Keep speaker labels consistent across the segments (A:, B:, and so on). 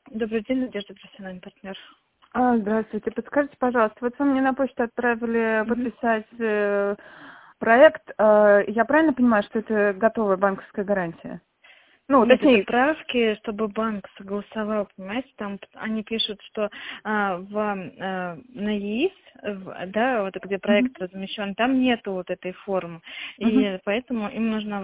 A: Добрый день, Надежда, профессиональный партнер.
B: Здравствуйте. Подскажите, пожалуйста, вот вы мне на почту отправили
A: Мгм.
B: подписать проект. Я правильно понимаю, что это готовая банковская гарантия? Ну,
A: Нет, это
B: точнее,
A: правки, чтобы банк согласовал, понимаете, там они пишут, что на ЕИС, да, вот где
B: мгм,
A: проект размещен, там нету вот этой формы,
B: мгм.
A: и поэтому им нужна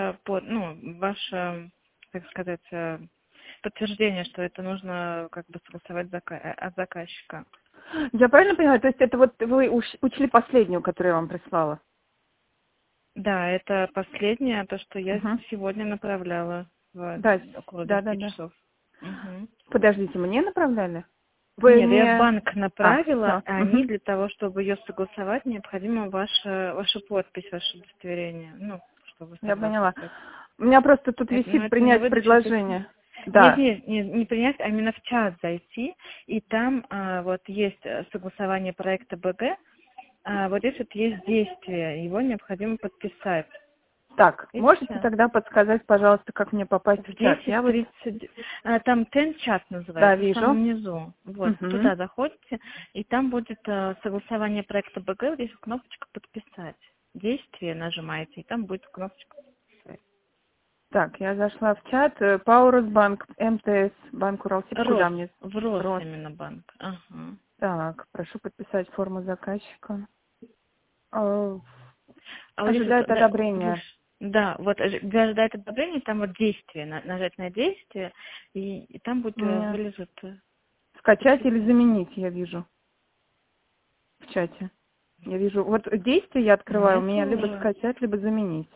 A: ваше, как сказать, подтверждение, что это нужно как бы согласовать от заказчика.
B: Я правильно понимаю? То есть это вот вы учли последнюю, которую я вам прислала?
A: Да, это последнее, то, что я
B: Мгм.
A: сегодня направляла
B: Да,
A: около
B: да,
A: 10
B: да, да.
A: часов. Мгм.
B: Подождите, мне направляли? Вы
A: Нет, я в
B: не...
A: банк направила,
B: Все.
A: а они для того, чтобы ее согласовать, необходима ваша подпись, ваше удостоверение. Ну, что вы
B: Я
A: согласны
B: поняла.
A: с этим.
B: У меня просто тут
A: Но
B: висит
A: это на
B: принять
A: выдачу письма.
B: предложение.
A: Нет,
B: Да.
A: нет, не принять, а именно в чат зайти, и там вот есть согласование проекта БГ, вот здесь вот есть действие, его необходимо подписать.
B: Так, можете
A: Видите?
B: тогда подсказать, пожалуйста, как мне попасть
A: В
B: в чат? Я вот,
A: 10:30, там Ten-чат
B: да,
A: называется, в
B: вижу.
A: самом низу. Вот,
B: Мгм.
A: туда заходите, и там будет согласование проекта БГ, вот здесь кнопочка «Подписать». Действие нажимаете, и там будет кнопочка «Подписать».
B: Так, я зашла в чат. Паурусбанк, МТС, Банк Уралсиб. Куда
A: РОС,
B: мне?
A: в РОС
B: Рос.
A: именно банк. Ага.
B: Так, прошу подписать форму заказчика. Э,
A: А вот здесь вот,
B: Ожидает одобрения.
A: да, вот где ожидает одобрения, там вот действие, нажать на действие, и там будет
B: Мне
A: вылезет
B: скачать или
A: подписать.
B: заменить, я вижу в чате. Я вижу, вот действие я открываю, у
A: Нету
B: меня либо
A: уже
B: скачать, либо заменить.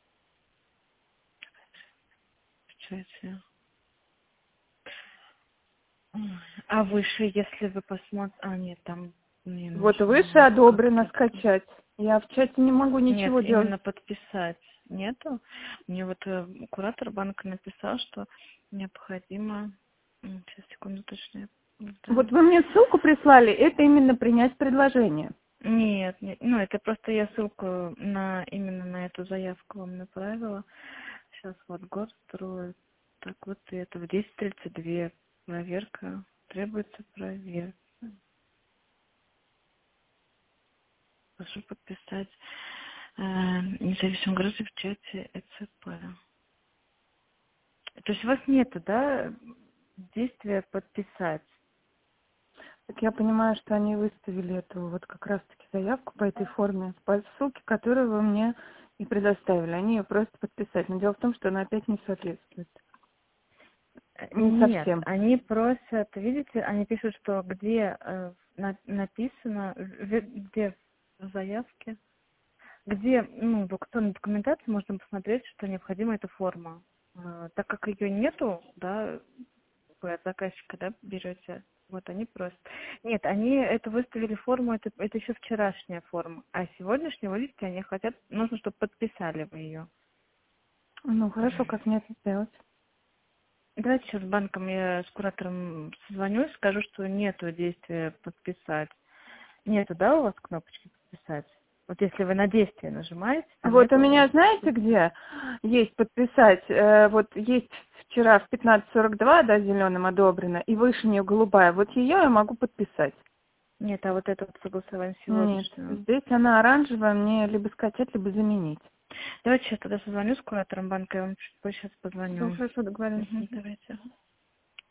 A: в чате. А выше, если вы посмотрите... нет, там не
B: Вот выше
A: нажимать. Как
B: одобрено
A: так?
B: скачать. Я в чате не могу
A: Нет,
B: ничего делать.
A: именно подписать нету. Мне вот куратор банка написал, что необходимо... Сейчас, секунду, точнее. Да.
B: Вот вы мне ссылку прислали, это именно принять предложение.
A: Нет, нет, ну это просто я ссылку именно на эту заявку вам направила. Сейчас вот Горстрой. Так вот это в 10:32 проверка. Требуется проверка. Прошу подписать независимый граждан в чате ЭЦП. То есть у вас нету, да, действия подписать?
B: Так я понимаю, что они выставили эту вот как раз-таки заявку по этой форме, по ссылке, которую вы мне и предоставили. Они ее просто подписать. Но дело в том, что она опять не соответствует. Не
A: Нет,
B: совсем.
A: они просят, видите, они пишут, что где написано, где в заявке, где, ну, в аукционной документации можно посмотреть, что необходима эта форма. Так как ее нету, да, вы от заказчика, да, берете, вот они просят. Нет, они это выставили форму, это еще вчерашняя форма, а сегодняшнюю, видите, они хотят, нужно, чтобы подписали вы ее.
B: Ну, хорошо, как мне это сделать?
A: Давайте сейчас с банком, я с куратором созвонюсь, скажу, что нету действия подписать. Нету, да, у вас кнопочки подписать? Вот если вы на действие нажимаете, там
B: Вот у
A: нету
B: меня, знаете, где есть подписать? Вот есть вчера в 15:42, да, зеленым одобрено, и выше нее голубая. Вот ее я могу подписать.
A: нет, а вот это вот согласование
B: Нет,
A: сегодняшнего.
B: здесь она оранжевая, мне либо скачать, либо заменить.
A: Давайте сейчас тогда созвоню с куратором банка, я вам чуть позже сейчас
B: Все
A: позвоню.
B: хорошо, договорились.
A: Мгм, давайте.